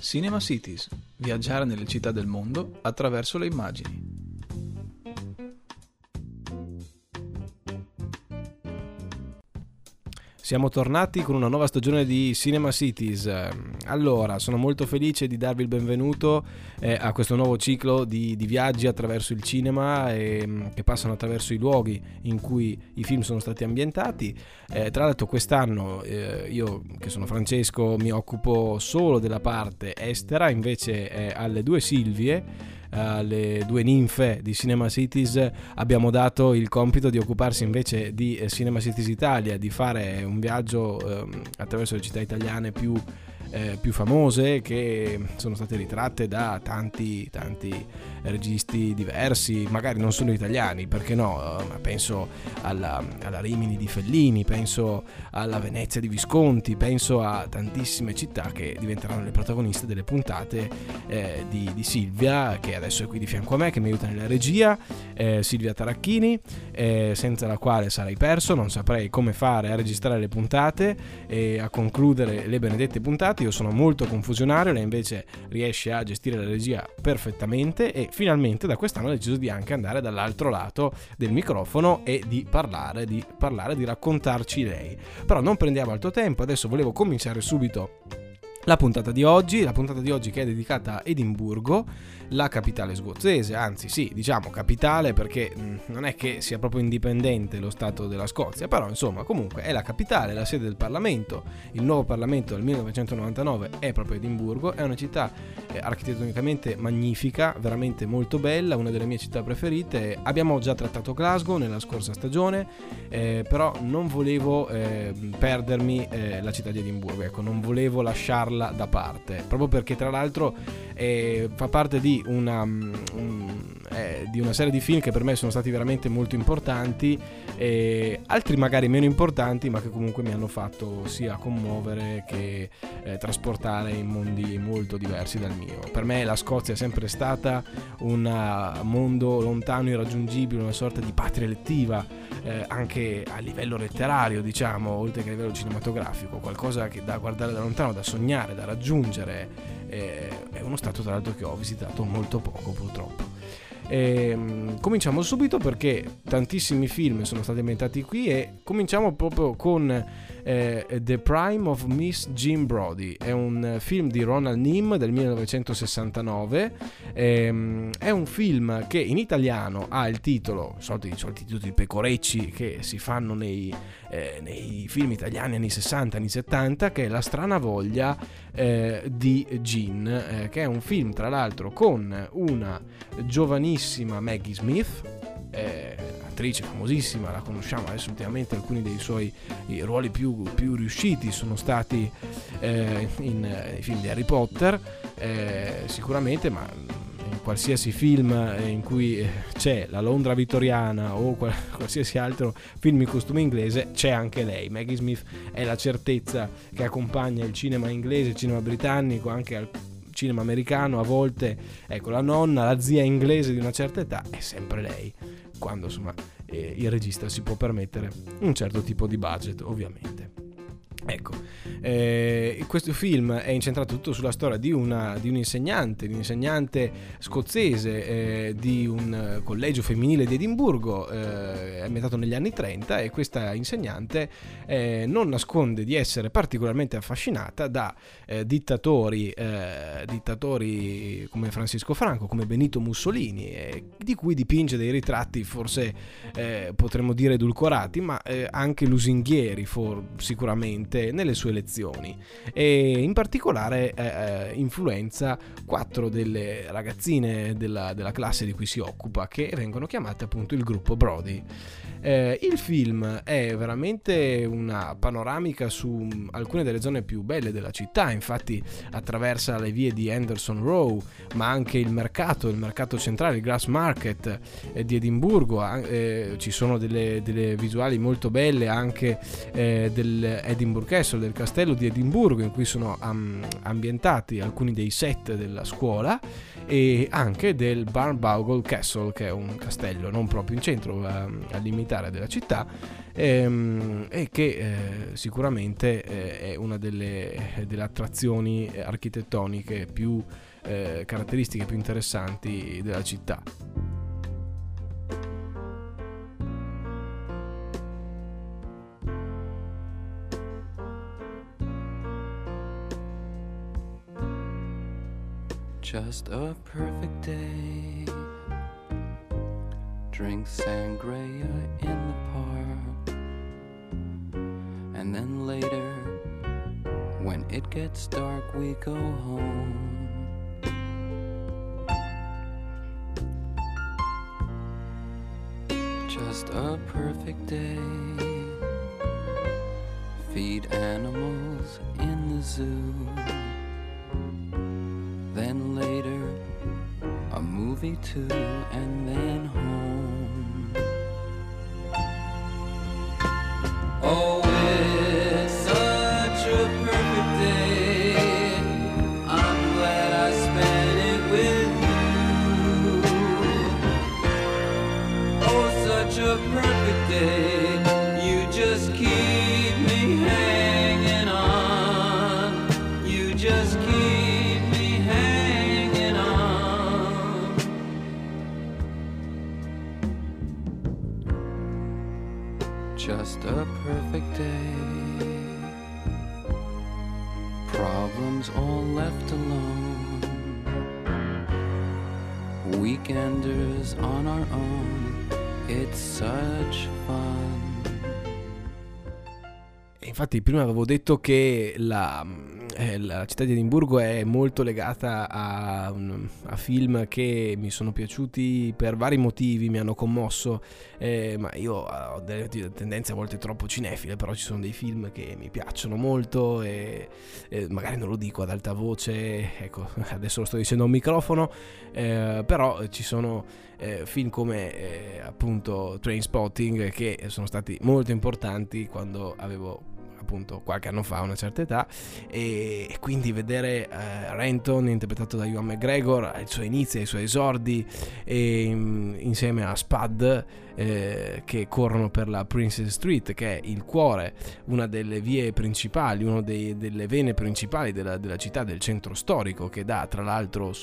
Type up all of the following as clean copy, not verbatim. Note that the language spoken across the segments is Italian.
Cinema Cities, viaggiare nelle città del mondo attraverso le immagini. Siamo tornati con una nuova stagione di Cinema Cities. Allora, sono molto felice di darvi il benvenuto a questo nuovo ciclo di viaggi attraverso il cinema che passano attraverso i luoghi in cui i film sono stati ambientati. Tra l'altro quest'anno io, che sono Francesco, mi occupo solo della parte estera, invece alle due Silvie, alle due ninfe di Cinema Cities, abbiamo dato il compito di occuparsi invece di Cinema Cities Italia, di fare un viaggio attraverso le città italiane più famose, che sono state ritratte da tanti registi diversi, magari non solo italiani, perché no, ma penso alla Rimini di Fellini, penso alla Venezia di Visconti, penso a tantissime città che diventeranno le protagoniste delle puntate di Silvia, che adesso è qui di fianco a me, che mi aiuta nella regia, Silvia Taracchini, senza la quale sarei perso, non saprei come fare a registrare le puntate e a concludere le benedette puntate. Io sono molto confusionario, lei invece riesce a gestire la regia perfettamente e finalmente da quest'anno ha deciso di anche andare dall'altro lato del microfono e di parlare, di raccontarci lei. Però non prendiamo altro tempo, adesso volevo cominciare subito la puntata di oggi che è dedicata a Edimburgo, la capitale scozzese, anzi sì, diciamo capitale perché non è che sia proprio indipendente lo Stato della Scozia, però insomma comunque è la capitale, la sede del Parlamento. Il nuovo Parlamento del 1999 è proprio Edimburgo, è una città architettonicamente magnifica, veramente molto bella, una delle mie città preferite. Abbiamo già trattato Glasgow nella scorsa stagione, però non volevo perdermi la città di Edimburgo, ecco, non volevo lasciarla da parte, proprio perché tra l'altro fa parte di una serie di film che per me sono stati veramente molto importanti, altri magari meno importanti, ma che comunque mi hanno fatto sia commuovere che trasportare in mondi molto diversi dal mio. Per me la Scozia è sempre stata un mondo lontano, irraggiungibile, una sorta di patria elettiva, anche a livello letterario, diciamo, oltre che a livello cinematografico, qualcosa che da guardare da lontano, da sognare, da raggiungere. È uno stato tra l'altro che ho visitato molto poco, purtroppo. Cominciamo subito perché tantissimi film sono stati ambientati qui e cominciamo proprio con The Prime of Miss Jean Brodie. È un film di Ronald Neame del 1969, è un film che in italiano ha il titolo, i soliti titoli pecorecci che si fanno nei film italiani anni 60, anni 70, che è La strana voglia di Jean, che è un film tra l'altro con una giovanissima Maggie Smith, attrice famosissima, la conosciamo adesso ultimamente, alcuni dei suoi ruoli più riusciti sono stati in film di Harry Potter, sicuramente, ma in qualsiasi film in cui c'è la Londra vittoriana o qualsiasi altro film in costume inglese c'è anche lei. Maggie Smith è la certezza che accompagna il cinema inglese, il cinema britannico, anche al cinema americano a volte. Ecco, la nonna, la zia inglese di una certa età è sempre lei, quando insomma il regista si può permettere un certo tipo di budget, ovviamente. Ecco, questo film è incentrato tutto sulla storia di un insegnante scozzese di un collegio femminile di Edimburgo, ambientato negli anni 30, e questa insegnante non nasconde di essere particolarmente affascinata da dittatori come Francisco Franco, come Benito Mussolini, di cui dipinge dei ritratti forse potremmo dire edulcorati, ma anche lusinghieri sicuramente nelle sue lezioni, e in particolare influenza 4 delle ragazzine della classe di cui si occupa, che vengono chiamate appunto il gruppo Brodie. Il film è veramente una panoramica su alcune delle zone più belle della città, infatti attraversa le vie di Henderson Row, ma anche il mercato centrale, il Grass Market di Edimburgo. Ci sono delle visuali molto belle anche del Edinburgh Castle, del castello di Edimburgo, in cui sono ambientati alcuni dei set della scuola, e anche del Barnbougle Castle, che è un castello non proprio in centro, al limitare della città, e che sicuramente è una delle attrazioni architettoniche più caratteristiche, più interessanti della città. Just a perfect day. Drink sangria in the park. And then later, when it gets dark, we go home. Just a perfect day. Feed animals in the zoo. Then later, a movie too, and then home. Oh, it's such a perfect day. I'm glad I spent it with you. Oh, such a perfect day. You just keep me hanging on. You just keep just a perfect day. Problems all left alone. Weekenders on our own. It's such fun. E infatti prima avevo detto che la città di Edimburgo è molto legata a film che mi sono piaciuti per vari motivi, mi hanno commosso, ma io ho delle tendenze a volte troppo cinefile, però ci sono dei film che mi piacciono molto e magari non lo dico ad alta voce, ecco, adesso lo sto dicendo a un microfono, però ci sono film come appunto Trainspotting, che sono stati molto importanti quando avevo appunto qualche anno fa, una certa età, e quindi vedere Renton interpretato da Ewan McGregor ai suoi inizi, ai suoi esordi, insieme a Spud che corrono per la Princess Street, che è il cuore, una delle vie principali, una delle vene principali della città, del centro storico, che dà tra l'altro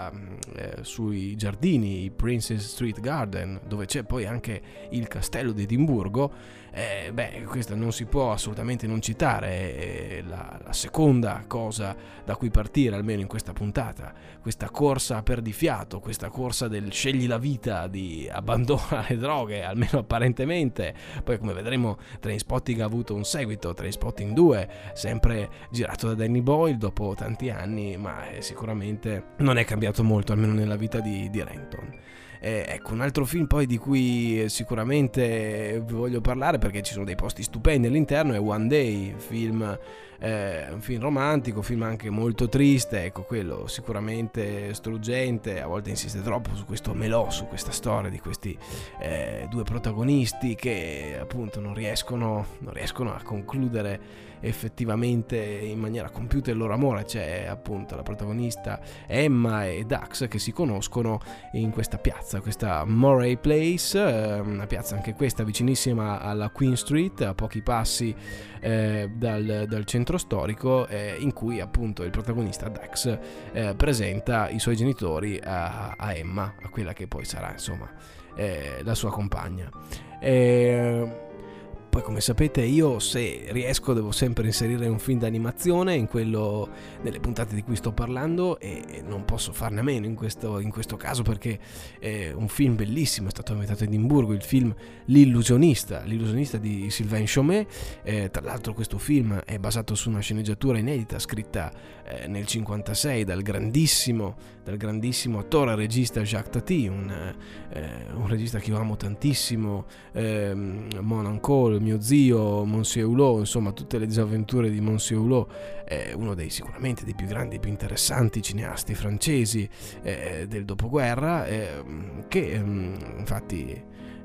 sui giardini, i Princess Street Garden, dove c'è poi anche il castello di Edimburgo. Questa non si può assolutamente non citare, la seconda cosa da cui partire, almeno in questa puntata, questa corsa a perdifiato, questa corsa del scegli la vita, di abbandona le droghe, almeno apparentemente. Poi, come vedremo, Trainspotting ha avuto un seguito, Trainspotting 2, sempre girato da Danny Boyle dopo tanti anni, ma sicuramente non è cambiato molto, almeno nella vita di Renton. Ecco, un altro film poi di cui sicuramente vi voglio parlare, perché ci sono dei posti stupendi all'interno, è One Day, un film romantico, film anche molto triste, ecco, quello sicuramente struggente, a volte insiste troppo su questo melò, su questa storia di questi due protagonisti che appunto non riescono a concludere effettivamente in maniera compiuta il loro amore. C'è appunto la protagonista Emma e Dax che si conoscono in questa piazza, questa Moray Place, una piazza anche questa vicinissima alla Queen Street, a pochi passi dal centro storico, in cui appunto il protagonista Dax presenta i suoi genitori a Emma, a quella che poi sarà insomma la sua compagna. Poi, come sapete, io se riesco devo sempre inserire un film d'animazione nelle puntate di cui sto parlando, e non posso farne a meno in questo caso, perché è un film bellissimo, è stato ambientato a Edimburgo, il film L'illusionista di Sylvain Chomet. Tra l'altro questo film è basato su una sceneggiatura inedita scritta nel 1956 dal grandissimo attore e regista Jacques Tati, un regista che io amo tantissimo, Mon Uncle, mio zio, Monsieur Hulot, insomma tutte le disavventure di Monsieur Hulot, uno sicuramente dei più grandi e più interessanti cineasti francesi del dopoguerra, che infatti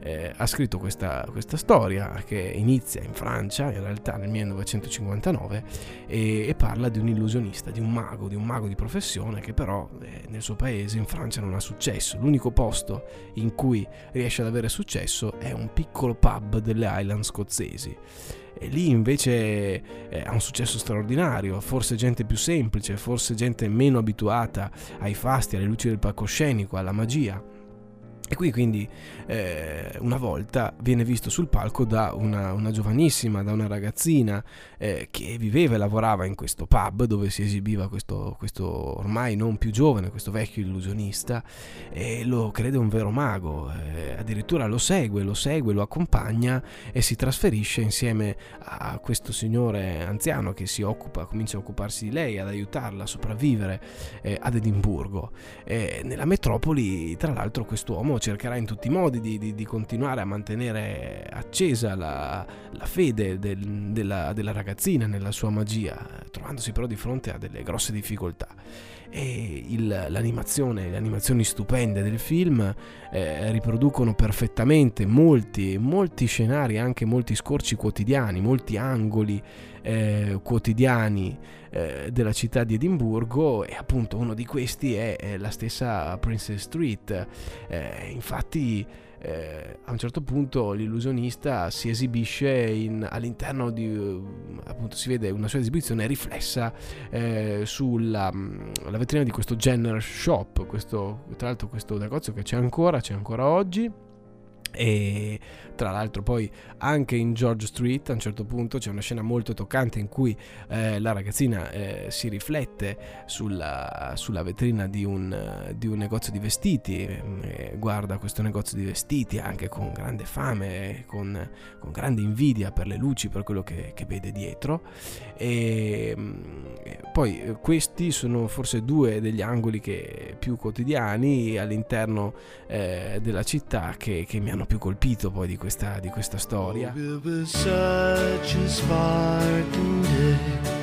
ha scritto questa storia che inizia in Francia, in realtà nel 1959, e parla di un illusionista, di un mago di professione che però nel suo paese, in Francia, non ha successo. L'unico posto in cui riesce ad avere successo è un piccolo pub delle Highland scozzesi. E lì invece ha un successo straordinario, forse gente più semplice, forse gente meno abituata ai fasti, alle luci del palcoscenico, alla magia. E qui quindi una volta viene visto sul palco da una giovanissima, da una ragazzina che viveva e lavorava in questo pub dove si esibiva questo ormai non più giovane, questo vecchio illusionista, e lo crede un vero mago, addirittura lo segue, lo accompagna e si trasferisce insieme a questo signore anziano che comincia a occuparsi di lei, ad aiutarla a sopravvivere ad Edimburgo. Nella metropoli, tra l'altro, quest'uomo cercherà in tutti i modi di continuare a mantenere accesa la fede della ragazzina nella sua magia, trovandosi però di fronte a delle grosse difficoltà. E le animazioni stupende del film riproducono perfettamente molti scenari, anche molti scorci quotidiani, molti angoli quotidiani della città di Edimburgo, e appunto uno di questi è la stessa Princess Street. Infatti a un certo punto l'illusionista si esibisce all'interno di appunto, si vede una sua esibizione riflessa sulla la vetrina di questo Jenner Shop, tra l'altro questo negozio che c'è ancora oggi. E tra l'altro poi anche in George Street a un certo punto c'è una scena molto toccante in cui la ragazzina si riflette sulla vetrina di un negozio di vestiti, guarda questo negozio di vestiti anche con grande fame, con grande invidia per le luci, per quello che vede dietro. E poi questi sono forse due degli angoli più quotidiani all'interno della città che mi hanno più colpito poi di questa storia. It was such a sparkling day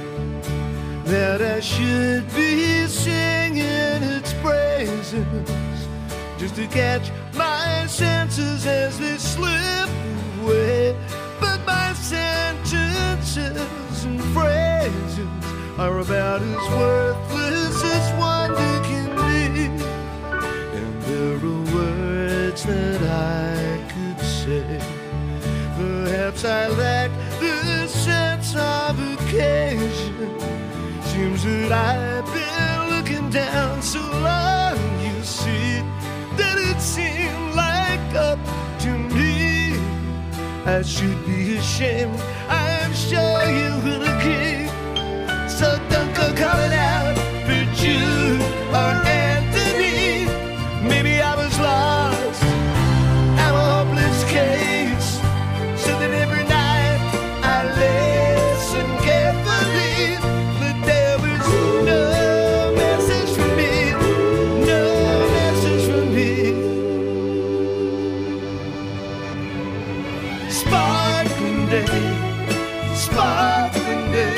that I should be singing its praises, just to catch my senses as they slip away. But my sentences and phrases are about as worthless as wonder can be, and there are words that I could say. Perhaps I lack the sense of occasion. Seems that I've been looking down so long, you see, that it seemed like up to me I should be ashamed. I'm sure you will agree. So don't go calling out for Jude or Anthony. Maybe I was lost, I'm a hopeless case. So that every night I listen carefully, but there was no message from me, no message from me. Sparkling day, sparkling day.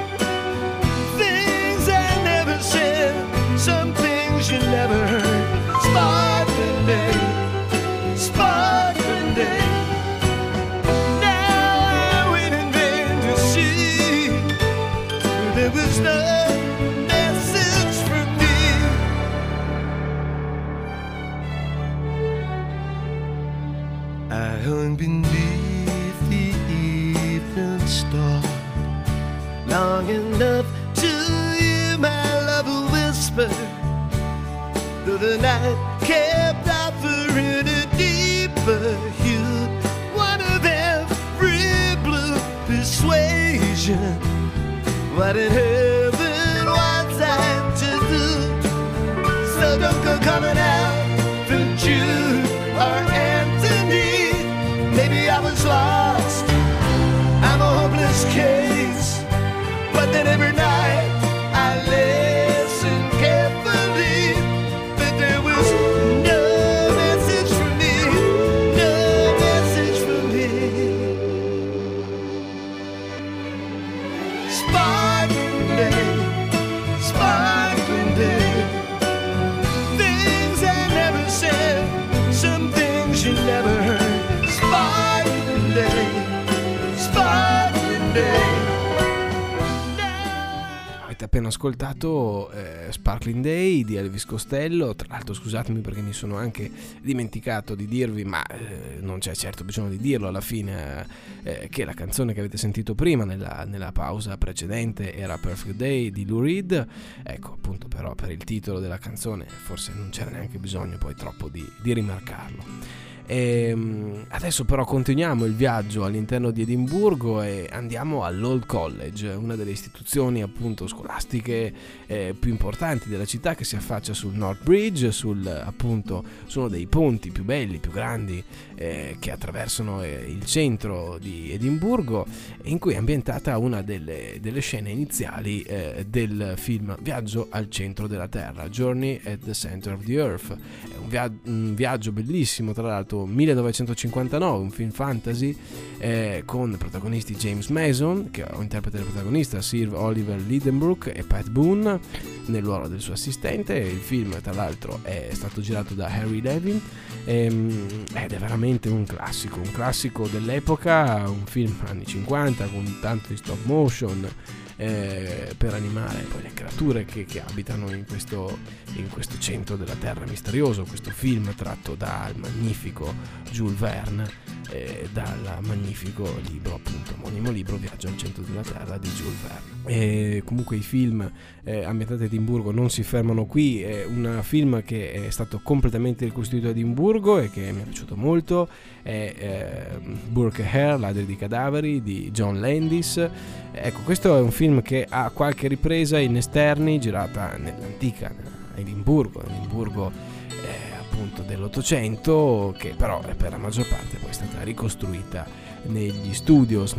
Things I never said, some things you never heard. Sparkling day, sparkling day. There was no message from me. I hung beneath the evening star long enough to hear my lover whisper, though the night kept offering a deeper hue, one of every blue persuasion. What in heaven was I to do? So don't go coming out for Jude or Anthony. Maybe I was lost, I'm a hopeless case. But then every night I listen carefully, but there was no message from me, no message from me. Sparkling day, things I never said, some things you never heard. avete appena ascoltato Sparkling Day di Elvis Costello. Tra l'altro scusatemi perché mi sono anche dimenticato di dirvi, ma non c'è certo bisogno di dirlo alla fine, che la canzone che avete sentito prima nella pausa precedente era Perfect Day di Lou Reed. Ecco, appunto, però per il titolo della canzone forse non c'era neanche bisogno poi troppo di rimarcarlo. Adesso però continuiamo il viaggio all'interno di Edimburgo e andiamo all'Old College, una delle istituzioni appunto scolastiche più importanti della città, che si affaccia sul North Bridge, su uno dei ponti più belli, più grandi che attraversano il centro di Edimburgo, in cui è ambientata una delle scene iniziali del film Viaggio al centro della Terra, Journey at the Center of the Earth. È un viaggio bellissimo, tra l'altro 1959, un film fantasy con protagonisti James Mason, che interpreta il protagonista, Sir Oliver Lidenbrook, e Pat Boone nel ruolo del suo assistente. Il film tra l'altro è stato girato da Harry Levin ed è veramente un classico dell'epoca, un film anni 50 con tanto di stop motion per animare poi le creature che abitano in questo centro della terra misterioso. Questo film tratto dal magnifico Jules Verne, dal magnifico libro, appunto omonimo libro, Viaggio al centro della terra di Jules Verne. E comunque i film ambientati a Edimburgo non si fermano qui. È un film che è stato completamente ricostruito a Edimburgo e che mi è piaciuto molto, è Burke Hare, ladri di cadaveri di John Landis. Ecco, questo è un film che ha qualche ripresa in esterni, girata nell'antica Edimburgo appunto dell'Ottocento, che però per la maggior parte poi è stata ricostruita negli studios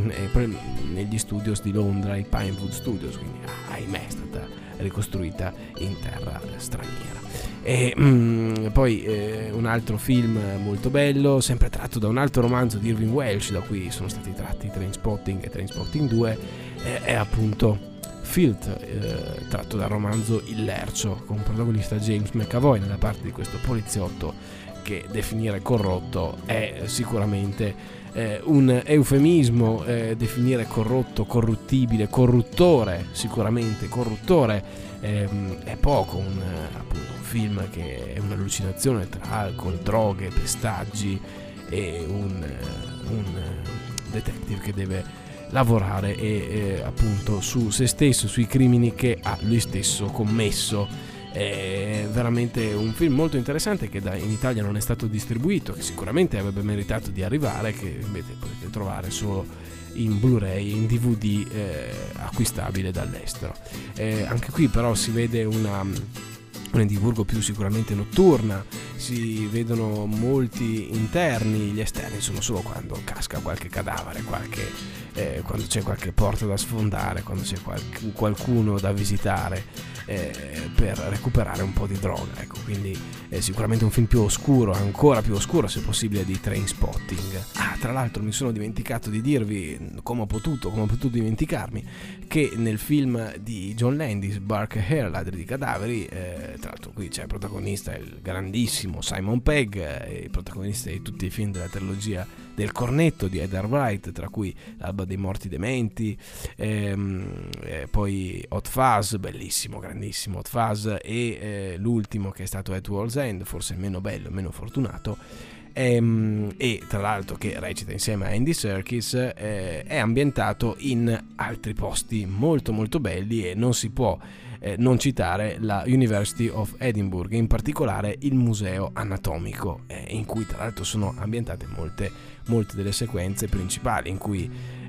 di Londra, i Pinewood Studios, quindi ahimè è stata ricostruita in terra straniera. E poi un altro film molto bello, sempre tratto da un altro romanzo di Irving Welsh, da cui sono stati tratti Trainspotting e Trainspotting 2, è appunto Filth, tratto dal romanzo Il Lercio, con protagonista James McAvoy nella parte di questo poliziotto che definire corrotto è sicuramente un eufemismo. Definire corrotto, corruttibile, corruttore, sicuramente corruttore è poco. Appunto un film che è un'allucinazione tra alcol, droghe, pestaggi e un detective che deve lavorare appunto su se stesso, sui crimini che ha lui stesso commesso. È veramente un film molto interessante che in Italia non è stato distribuito, che sicuramente avrebbe meritato di arrivare, che invece potete trovare solo in Blu-ray, in DVD acquistabile dall'estero. Anche qui però si vede un Edimburgo più sicuramente notturna, si vedono molti interni, gli esterni sono solo quando casca qualche cadavere, quando c'è qualche porta da sfondare, quando c'è qualcuno da visitare per recuperare un po' di droga. Ecco, quindi è sicuramente un film più oscuro, ancora più oscuro se possibile, di Trainspotting. Tra l'altro mi sono dimenticato di dirvi, come ho potuto dimenticarmi, che nel film di John Landis, Burke Hare, ladri di cadaveri, tra l'altro qui c'è protagonista il grandissimo Simon Pegg, il protagonista di tutti i film della trilogia del Cornetto di Edgar Wright, tra cui L'alba dei morti dementi, poi Hot Fuzz, bellissimo, grandissimo Hot Fuzz, e l'ultimo che è stato At World's End, forse meno bello, meno fortunato, e tra l'altro che recita insieme a Andy Serkis, è ambientato in altri posti molto molto belli, e non si può non citare la University of Edinburgh, in particolare il museo anatomico, in cui tra l'altro sono ambientate molte delle sequenze principali, in cui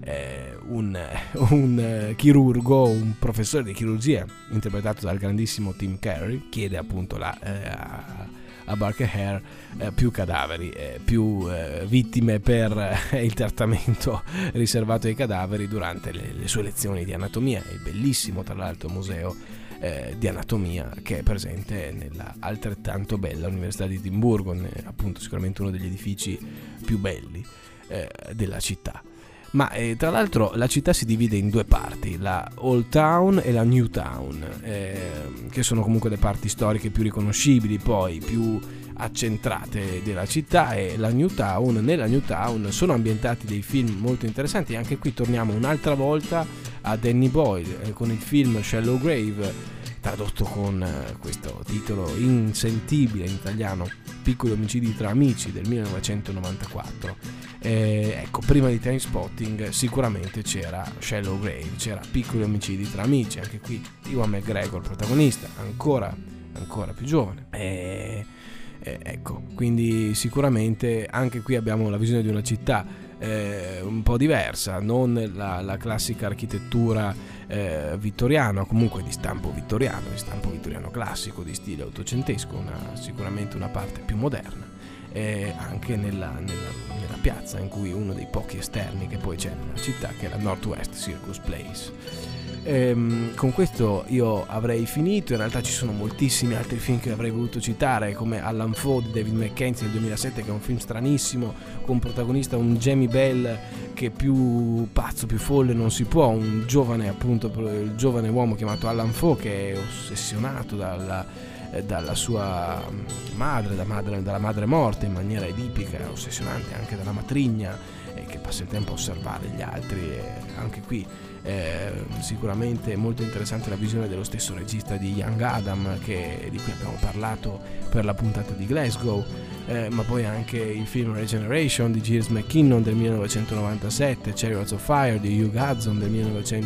un chirurgo, un professore di chirurgia interpretato dal grandissimo Tim Curry, chiede appunto a Burke Hare più cadaveri, più vittime per il trattamento riservato ai cadaveri durante le sue lezioni di anatomia. È il bellissimo tra l'altro museo di anatomia che è presente nella altrettanto bella Università di Edimburgo, appunto sicuramente uno degli edifici più belli della città. Ma tra l'altro la città si divide in due parti, la Old Town e la New Town, che sono comunque le parti storiche più riconoscibili, poi più accentrate della città. E la New Town, nella New Town sono ambientati dei film molto interessanti. Anche qui torniamo un'altra volta a Danny Boyle con il film Shallow Grave, tradotto con questo titolo insentibile in italiano, Piccoli omicidi tra amici, del 1994. Ecco, prima di Trainspotting sicuramente c'era Shallow Grave, c'era Piccoli omicidi tra amici, anche qui Ewan McGregor protagonista, ancora più giovane. Ecco, quindi sicuramente anche qui abbiamo la visione di una città un po' diversa, non la classica architettura vittoriana, comunque di stampo vittoriano classico, di stile ottocentesco, sicuramente una parte più moderna, anche nella piazza, in cui uno dei pochi esterni che poi c'è nella città, che è la Northwest Circus Place. Con questo io avrei finito. In realtà ci sono moltissimi altri film che avrei voluto citare, come Alan Foe di David Mackenzie del 2007, che è un film stranissimo, con protagonista un Jamie Bell che più pazzo, più folle non si può, un giovane, appunto, il giovane uomo chiamato Alan Foe, che è ossessionato dalla sua madre, dalla madre morta in maniera edipica, ossessionante anche dalla matrigna, e che passa il tempo a osservare gli altri. Anche qui sicuramente molto interessante la visione dello stesso regista di Young Adam, di cui abbiamo parlato per la puntata di Glasgow, ma poi anche il film Regeneration di Giles McKinnon del 1997, Chariots of Fire di Hugh Hudson del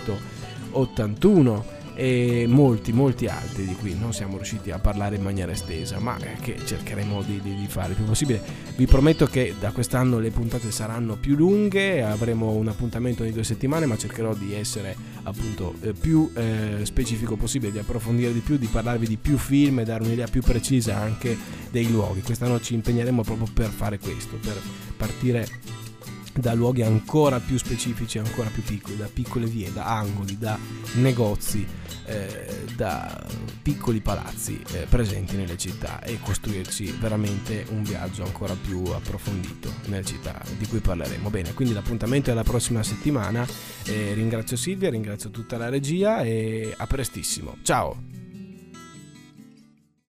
1981, e molti altri di cui non siamo riusciti a parlare in maniera estesa, ma che cercheremo di fare il più possibile. Vi prometto che da quest'anno le puntate saranno più lunghe, avremo un appuntamento ogni 2 settimane, ma cercherò di essere appunto più specifico possibile, di approfondire di più, di parlarvi di più film e dare un'idea più precisa anche dei luoghi. Quest'anno ci impegneremo proprio per fare questo, per partire da luoghi ancora più specifici, ancora più piccoli, da piccole vie, da angoli, da negozi, da piccoli palazzi presenti nelle città, e costruirci veramente un viaggio ancora più approfondito nelle città di cui parleremo. Bene, quindi l'appuntamento è la prossima settimana. Ringrazio Silvia, ringrazio tutta la regia e a prestissimo. Ciao!